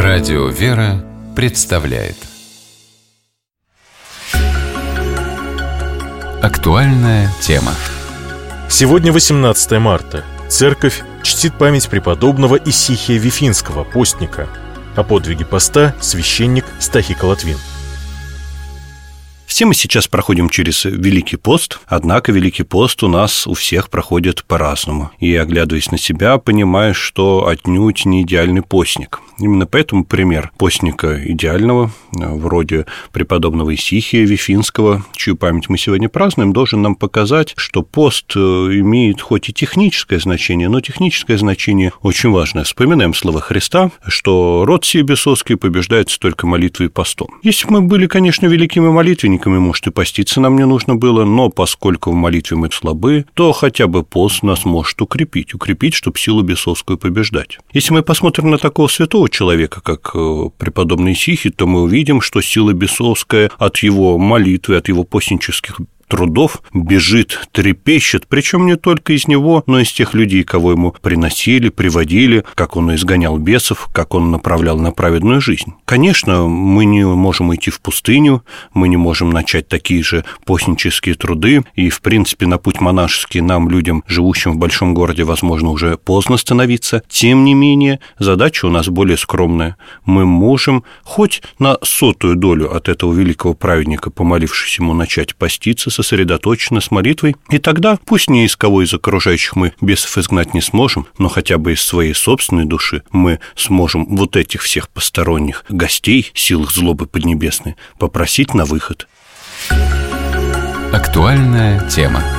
Радио «Вера» представляет актуальная тема. Сегодня 18 марта. Церковь чтит память преподобного Исихия Вифинского, постника. О подвиге поста священник Стахий Колотвин. Все мы сейчас проходим через Великий пост, однако Великий пост у нас у всех проходит по-разному. И, оглядываясь на себя, понимаешь, что отнюдь не идеальный постник. Именно поэтому пример постника идеального, вроде преподобного Исихия Вифинского, чью память мы сегодня празднуем, должен нам показать, что пост имеет хоть и техническое значение, но техническое значение очень важное. Вспоминаем слова Христа, что род сей бесовский побеждается только молитвой и постом. Если бы мы были, конечно, великими молитвенниками, может, и поститься нам не нужно было, но поскольку в молитве мы слабы, то хотя бы пост нас может укрепить, чтобы силу бесовскую побеждать. Если мы посмотрим на такого святого человека, как преподобный Исихий, то мы увидим, что сила бесовская от его молитвы, от его постнических трудов бежит, трепещет, причем не только из него, но и из тех людей, кого ему приносили, приводили, как он изгонял бесов, как он направлял на праведную жизнь. Конечно, мы не можем идти в пустыню, мы не можем начать такие же постнические труды, и, в принципе, на путь монашеский нам, людям, живущим в большом городе, возможно, уже поздно становиться. Тем не менее, задача у нас более скромная. Мы можем хоть на 100-ю долю от этого великого праведника, помолившись ему, начать поститься, сосредоточенно с молитвой, и тогда, пусть ни из кого из окружающих мы бесов изгнать не сможем, но хотя бы из своей собственной души мы сможем вот этих всех посторонних гостей, сил их злобы поднебесной, попросить на выход. Актуальная тема.